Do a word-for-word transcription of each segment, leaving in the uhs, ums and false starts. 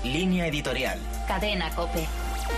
Línea editorial. Cadena COPE.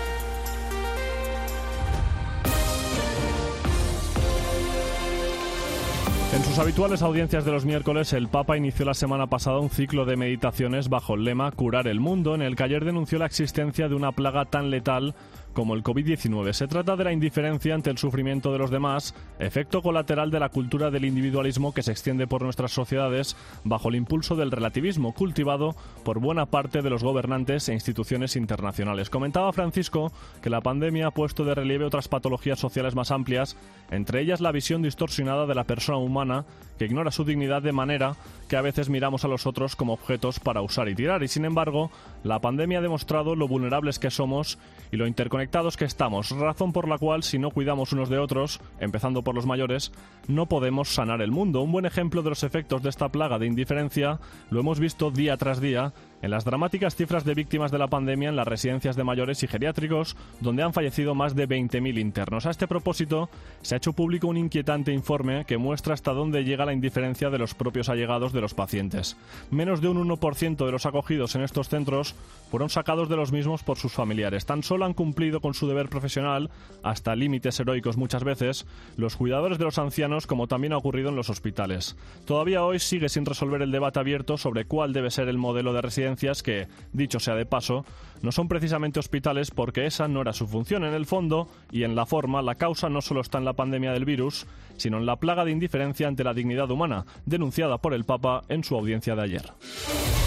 En sus habituales audiencias de los miércoles, el Papa inició la semana pasada un ciclo de meditaciones bajo el lema Curar el mundo, en el que ayer denunció la existencia de una plaga tan letal como el covid diecinueve. Se trata de la indiferencia ante el sufrimiento de los demás, efecto colateral de la cultura del individualismo que se extiende por nuestras sociedades bajo el impulso del relativismo cultivado por buena parte de los gobernantes e instituciones internacionales. Comentaba Francisco que la pandemia ha puesto de relieve otras patologías sociales más amplias, entre ellas la visión distorsionada de la persona humana que ignora su dignidad de manera que a veces miramos a los otros como objetos para usar y tirar. Y sin embargo, la pandemia ha demostrado lo vulnerables que somos y lo interconectados que estamos, razón por la cual, si no cuidamos unos de otros, empezando por los mayores, no podemos sanar el mundo. Un buen ejemplo de los efectos de esta plaga de indiferencia lo hemos visto día tras día en las dramáticas cifras de víctimas de la pandemia en las residencias de mayores y geriátricos, donde han fallecido más de veinte mil internos. A este propósito, se ha hecho público un inquietante informe que muestra hasta dónde llega la indiferencia de los propios allegados de los pacientes. Menos de un uno por ciento de los acogidos en estos centros fueron sacados de los mismos por sus familiares. Tan solo han cumplido con su deber profesional, hasta límites heroicos muchas veces, los cuidadores de los ancianos, como también ha ocurrido en los hospitales. Todavía hoy sigue sin resolver el debate abierto sobre cuál debe ser el modelo de residencia que, dicho sea de paso, no son precisamente hospitales porque esa no era su función. En el fondo y en la forma, la causa no solo está en la pandemia del virus, sino en la plaga de indiferencia ante la dignidad humana, denunciada por el Papa en su audiencia de ayer.